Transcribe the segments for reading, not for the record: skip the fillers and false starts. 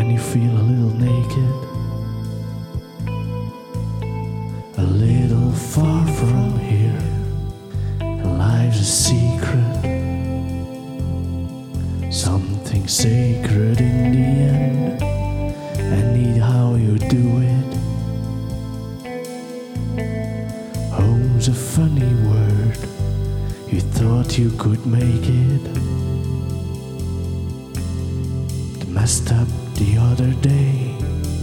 when you feel a little naked, a little far from here, and life's a secret, something sacred in the end, and need how you do it. Home's a funny word, you thought you could make it. Messed up the other day,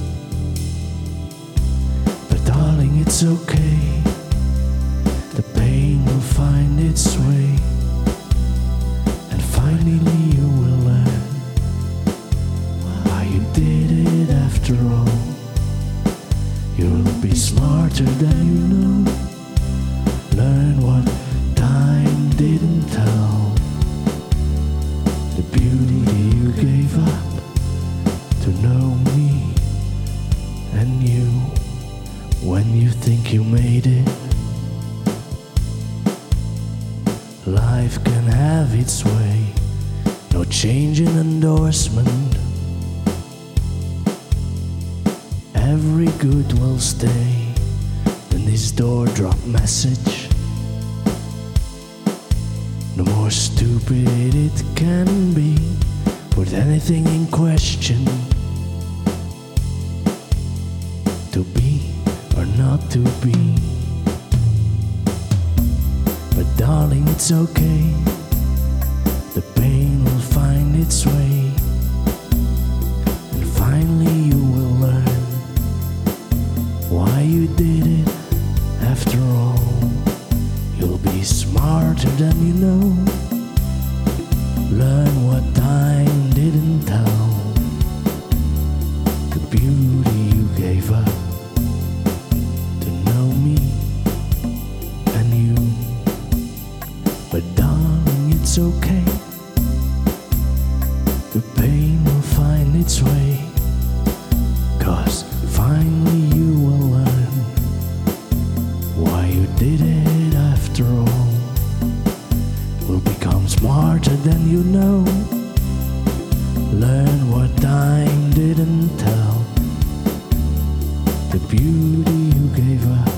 but darling, it's okay. The pain will find its way, and finally you will learn why you did it after all. You'll be smarter than you know. Learn what time didn't tell, the beauty you gave up to know me and you. When you think you made it, life can have its way. No change in endorsement, every good will stay in this door drop message. No more stupid it can be, put anything in question. To be or not to be, but darling, it's okay. The pain will find its way, and finally you will learn why you did it after all. You'll be smarter than you know. Learn what time didn't tell, the beauty you gave up to know me and you. But darling, it's okay. The pain will find its way, 'cause finally you will learn why you did it after all. Will become smarter than you know. Learn what time didn't tell, the beauty you gave up